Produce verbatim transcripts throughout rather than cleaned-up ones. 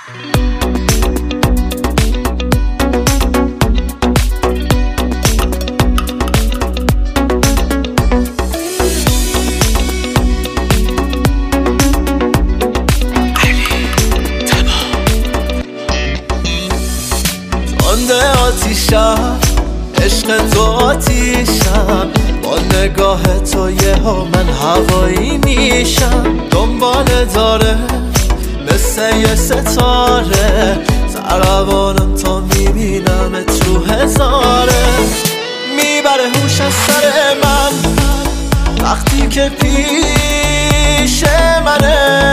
آتیشم عشق تو آتیشم، با نگاه تو یه ها من هوایی میشم. دنبال داره مثل یه ستاره، ضربانم تا میبینم تو هزاره. میبره هوش از سر من وقتی که پیش منه،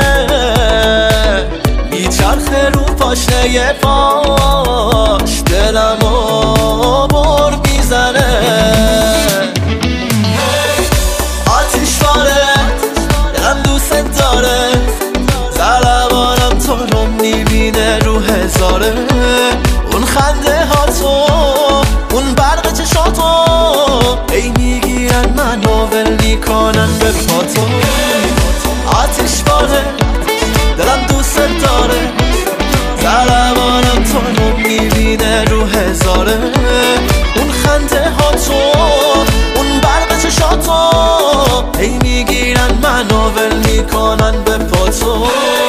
میچرخه رو پاشنه پاش، دلمو بر میزنه. آتیش باره دلم دوست داره، ضربانم تو رو میبینه رو هزاره. اون خنده ها تو، اون برق چشاتو، ای میگیرن منو ول میکنن به پاتو. آتیش باره دلم دوست داره، ضربانم تو رو میبینه رو هزاره. اون خنده ها تو، اون برق چشاتو، ای میگیرن منو ول میکنن به پاتو.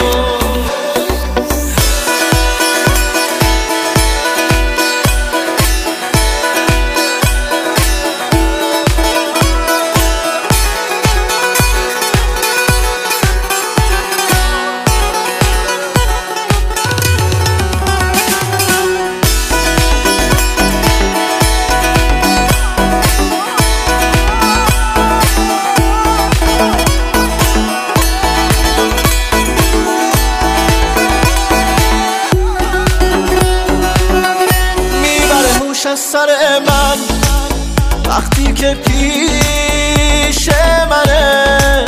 از سر من وقتی که پیش منه،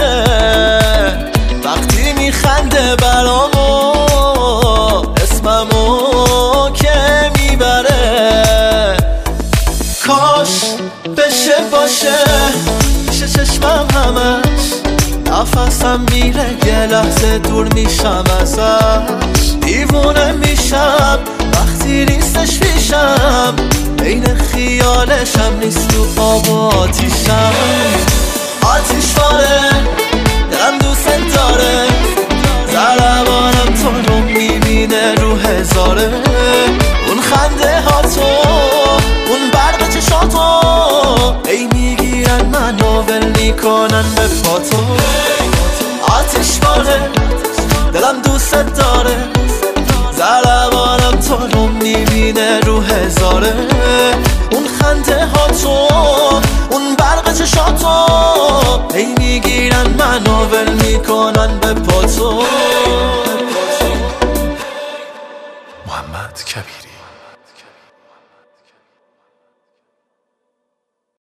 وقتی میخنده برامو اسممو که میبره. کاش بشه باشه پیش چشمم همش، نفسم میره یه لحظه دور میشم ازش. دیوونه میشم وقتی نیستش پیشم، بین خیالشم نیست تو آب و آتیشم. آتیش باره دلم دوست داره، ضربانم تو رو میبینه رو هزاره. اون خنده ها تو، اون برق چشاتو، ای میگیرن منو ول میکنن به پاتو. آتیش باره دلم دوست داره، ضربانم تو رو میبینه رو هزاره. اون خنده ها تو، اون برق چشاتو، ای میگیرن منو ول میکنن به پاتو. محمد کبیری.